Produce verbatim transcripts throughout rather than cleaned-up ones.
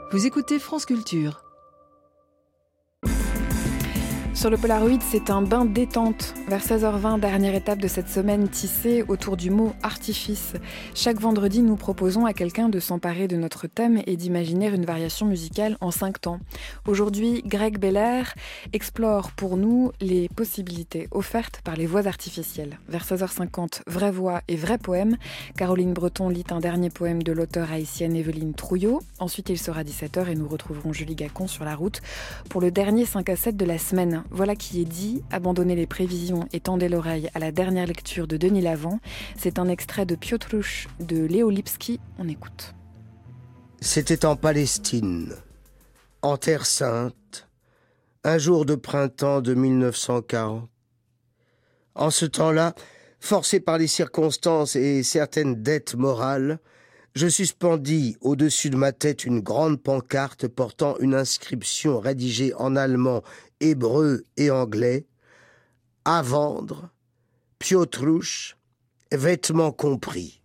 Vous écoutez France Culture. Sur le Polaroid, c'est un bain de détente. Vers seize heures vingt, dernière étape de cette semaine tissée autour du mot artifice. Chaque vendredi, nous proposons à quelqu'un de s'emparer de notre thème et d'imaginer une variation musicale en cinq temps. Aujourd'hui, Greg Belair explore pour nous les possibilités offertes par les voix artificielles. Vers seize heures cinquante, vraie voix et vrai poème. Caroline Breton lit un dernier poème de l'auteure haïtienne Evelyne Trouillot. Ensuite, il sera dix-sept heures et nous retrouverons Julie Gacon sur la route pour le dernier cinq à sept de la semaine. Voilà qui est dit, abandonnez les prévisions et tendez l'oreille à la dernière lecture de Denis Lavant. C'est un extrait de Piotrush de Léo Lipski, on écoute. C'était en Palestine, en Terre Sainte, un jour de printemps de mille neuf cent quarante. En ce temps-là, forcé par les circonstances et certaines dettes morales, je suspendis au-dessus de ma tête une grande pancarte portant une inscription rédigée en allemand, hébreu et anglais, à vendre, Piotrush, vêtements compris.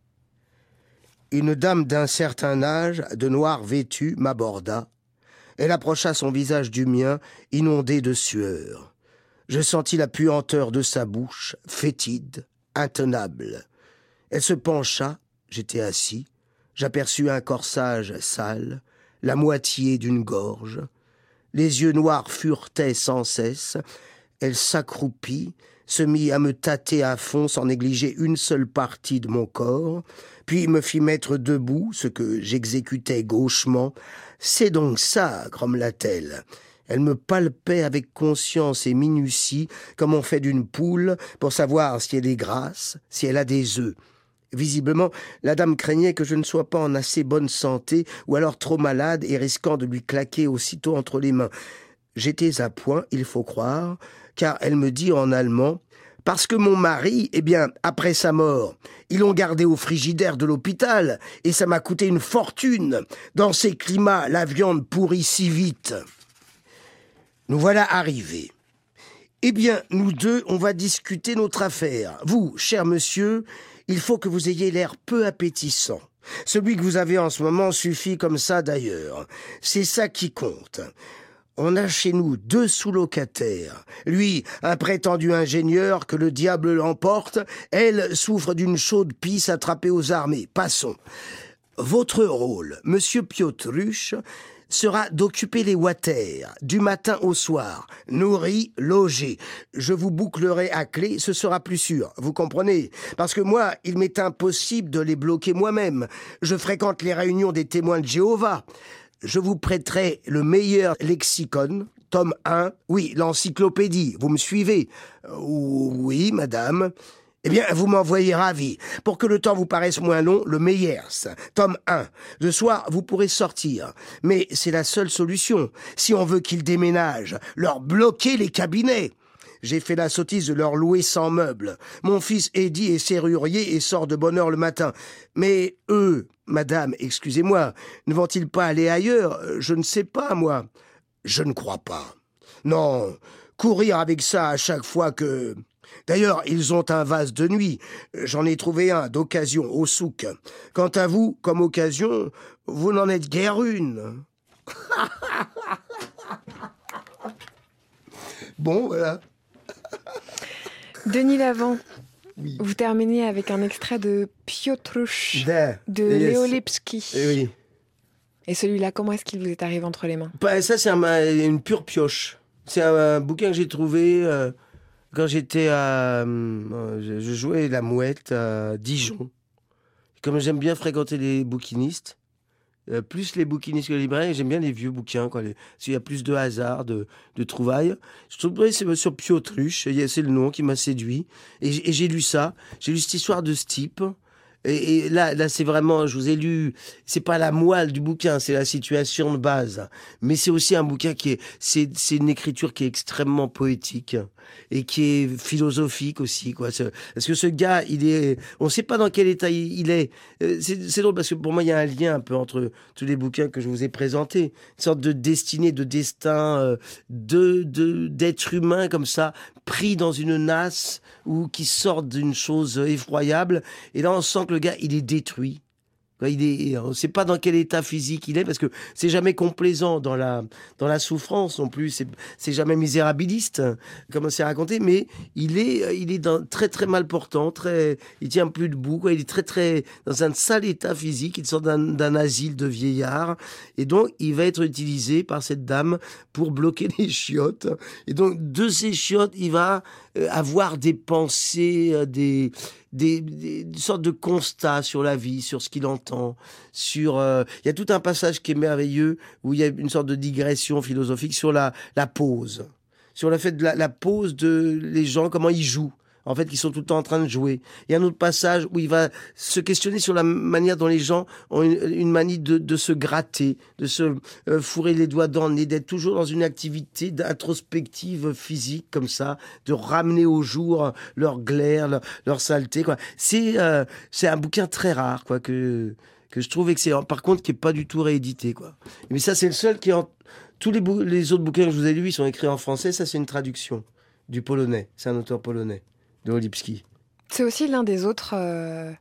Une dame d'un certain âge, de noir vêtue, m'aborda. Elle approcha son visage du mien, inondé de sueur. Je sentis la puanteur de sa bouche, fétide, intenable. Elle se pencha, j'étais assis. J'aperçus un corsage sale, la moitié d'une gorge. Les yeux noirs furetaient sans cesse. Elle s'accroupit, se mit à me tâter à fond sans négliger une seule partie de mon corps, puis me fit mettre debout, ce que j'exécutais gauchement. « C'est donc ça », grommela-t-elle. Elle me palpait avec conscience et minutie, comme on fait d'une poule, pour savoir si elle est grasse, si elle a des œufs. Visiblement, la dame craignait que je ne sois pas en assez bonne santé ou alors trop malade et risquant de lui claquer aussitôt entre les mains. J'étais à point, il faut croire, car elle me dit en allemand « Parce que mon mari, eh bien, après sa mort, ils l'ont gardé au frigidaire de l'hôpital et ça m'a coûté une fortune. Dans ces climats, la viande pourrit si vite. » Nous voilà arrivés. Eh bien, nous deux, on va discuter notre affaire. Vous, cher monsieur, il faut que vous ayez l'air peu appétissant. Celui que vous avez en ce moment suffit comme ça d'ailleurs. C'est ça qui compte. On a chez nous deux sous-locataires. Lui, un prétendu ingénieur, que le diable l'emporte. Elle souffre d'une chaude pisse attrapée aux armées. Passons. Votre rôle, monsieur Piotrush, sera d'occuper les water, du matin au soir, nourri, logé. Je vous bouclerai à clé, ce sera plus sûr, vous comprenez? Parce que moi, il m'est impossible de les bloquer moi-même. Je fréquente les réunions des témoins de Jéhovah. Je vous prêterai le meilleur lexicon, tome un, oui, l'encyclopédie, vous me suivez? Oui, madame. Eh bien, vous m'envoyez ravi. Pour que le temps vous paraisse moins long, le Meyers, tome un. Le soir, vous pourrez sortir. Mais c'est la seule solution. Si on veut qu'ils déménagent, leur bloquer les cabinets. J'ai fait la sottise de leur louer sans meubles. Mon fils Eddie est serrurier et sort de bonne heure le matin. Mais eux, madame, excusez-moi, ne vont-ils pas aller ailleurs? Je ne sais pas, moi. Je ne crois pas. Non, courir avec ça à chaque fois que... D'ailleurs, ils ont un vase de nuit. J'en ai trouvé un d'occasion au souk. Quant à vous, comme occasion, vous n'en êtes guère une. Bon, voilà. Denis Lavant, oui. Vous terminez avec un extrait de Piotrush de, de yes. Léo Lipski. Et oui. Et celui-là, comment est-ce qu'il vous est arrivé entre les mains? Bah, ça, c'est un, une pure pioche. C'est un, un bouquin que j'ai trouvé... Euh... Quand j'étais à... Euh, je jouais la mouette à Dijon. Comme j'aime bien fréquenter les bouquinistes, euh, plus les bouquinistes que les libraires, j'aime bien les vieux bouquins, quoi. Les, s'il y a plus de hasard, de, de trouvailles. Je trouvais c'est sur Piotrush, c'est le nom qui m'a séduit. Et, et j'ai lu ça, j'ai lu cette histoire de ce type. Et, et là, là, c'est vraiment, je vous ai lu, c'est pas la moelle du bouquin, c'est la situation de base. Mais c'est aussi un bouquin qui est, c'est, c'est une écriture qui est extrêmement poétique et qui est philosophique aussi, quoi. Parce que ce gars, il est, on sait pas dans quel état il est. C'est, c'est drôle parce que pour moi, il y a un lien un peu entre tous les bouquins que je vous ai présentés. Une sorte de destinée, de destin, de, de, d'être humain comme ça, pris dans une nasse ou qui sort d'une chose effroyable. Et là, on sent que le gars, il est détruit. Il est, on ne sait pas dans quel état physique il est, parce que c'est jamais complaisant dans la, dans la souffrance non plus. C'est, c'est jamais misérabiliste, comme c'est raconté, mais il est, il est dans, très très mal portant, très, il tient plus debout, quoi. Il est très très dans un sale état physique. Il sort d'un, d'un asile de vieillards, et donc il va être utilisé par cette dame pour bloquer les chiottes. Et donc de ces chiottes, il va avoir des pensées, des Des, des, des sortes de constats sur la vie, sur ce qu'il entend, sur... Euh, il y a tout un passage qui est merveilleux, où il y a une sorte de digression philosophique sur la, la pause, sur le fait de la, la pause de les gens, comment ils jouent. En fait, ils sont tout le temps en train de jouer. Il y a un autre passage où il va se questionner sur la manière dont les gens ont une, une manie de, de se gratter, de se euh, fourrer les doigts dans le nez, d'être toujours dans une activité d'introspective physique comme ça, de ramener au jour leur glaire, leur, leur saleté, quoi. C'est, euh, c'est un bouquin très rare, quoi, que, que je trouve excellent. Par contre, qui n'est pas du tout réédité, quoi. Mais ça, c'est le seul qui est en... Tous les, bou... les autres bouquins que je vous ai lus, ils sont écrits en français. Ça, c'est une traduction du polonais. C'est un auteur polonais. De Olipski. C'est aussi l'un des autres euh,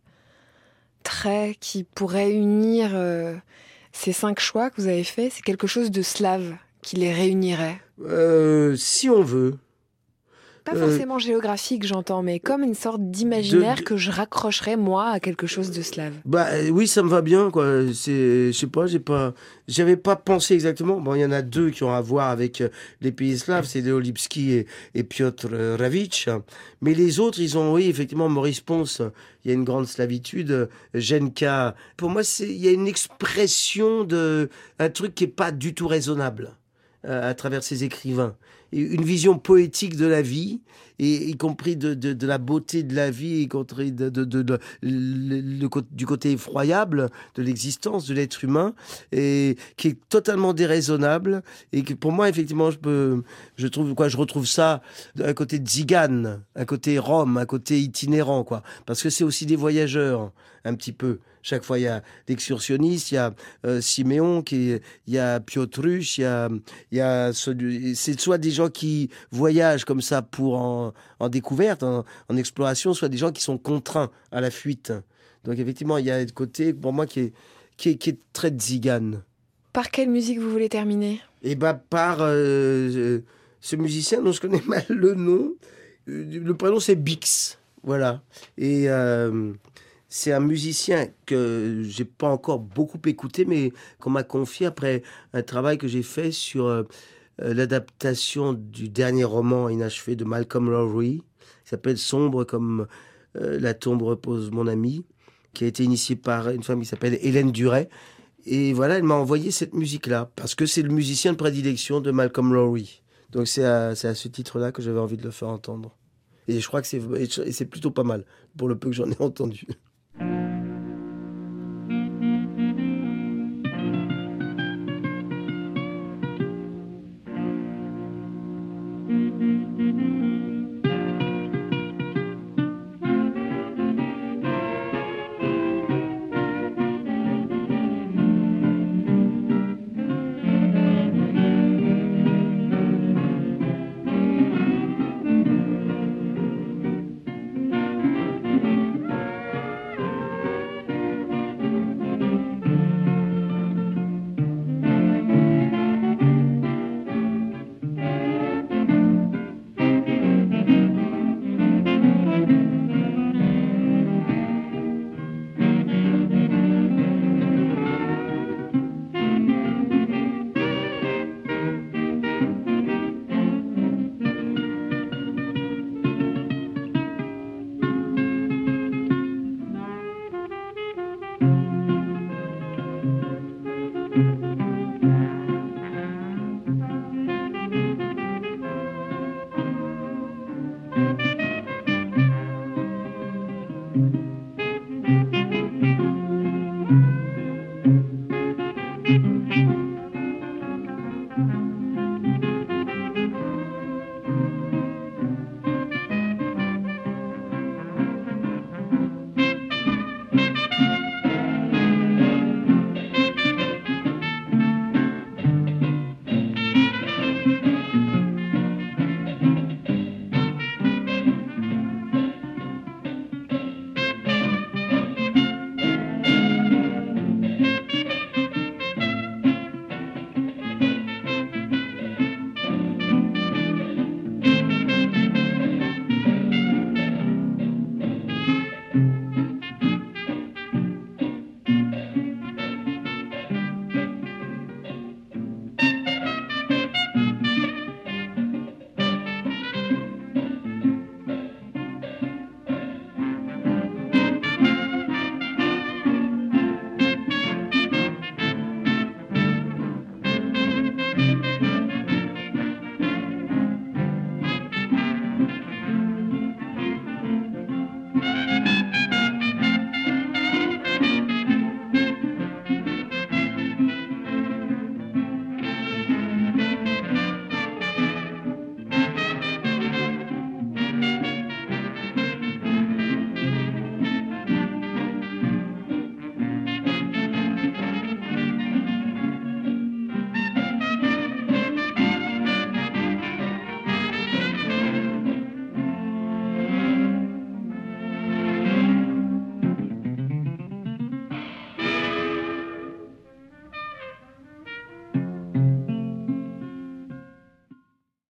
traits qui pourrait unir euh, ces cinq choix que vous avez faits. C'est quelque chose de slave qui les réunirait. Euh, si on veut. Pas forcément euh, géographique, j'entends, mais comme une sorte d'imaginaire de, de... que je raccrocherais, moi, à quelque chose de slave. Bah oui, ça me va bien, quoi. C'est, je sais pas, j'ai pas, j'avais pas pensé exactement. Bon, il y en a deux qui ont à voir avec les pays slaves, c'est Léo Lipski et, et Piotr Ravitch. Mais les autres, ils ont, oui, effectivement, Maurice Ponce, il y a une grande slavitude. Genka, pour moi, c'est, il y a une expression de, un truc qui est pas du tout raisonnable euh, à travers ces écrivains. Une vision poétique de la vie, et y compris de, de, de la beauté de la vie, y compris de, de, de, de, le, le, du côté effroyable de l'existence de l'être humain, et qui est totalement déraisonnable, et que pour moi, effectivement, je peux, je trouve, quoi, je retrouve ça à côté de Zigane, à côté Rome, à côté itinérant, quoi, parce que c'est aussi des voyageurs, un petit peu. Chaque fois, il y a l'excursionniste, il y a euh, Siméon, qui est, il y a Piotrush, il y a, il y a celui, c'est soit des gens qui voyagent comme ça pour en, en découverte, en, en exploration, soit des gens qui sont contraints à la fuite. Donc effectivement, il y a un côté, pour moi, qui est, qui est, qui est très Zigane. Par quelle musique vous voulez terminer ? Eh bien, par euh, ce musicien dont je connais mal le nom. Le prénom, c'est Bix. Voilà. Et... Euh, c'est un musicien que j'ai pas encore beaucoup écouté, mais qu'on m'a confié après un travail que j'ai fait sur euh, l'adaptation du dernier roman inachevé de Malcolm Lowry, qui s'appelle Sombre comme euh, la tombe repose mon ami, qui a été initié par une femme qui s'appelle Hélène Duret. Et voilà, elle m'a envoyé cette musique-là, parce que c'est le musicien de prédilection de Malcolm Lowry. Donc c'est à, c'est à ce titre-là que j'avais envie de le faire entendre. Et je crois que c'est, c'est plutôt pas mal, pour le peu que j'en ai entendu.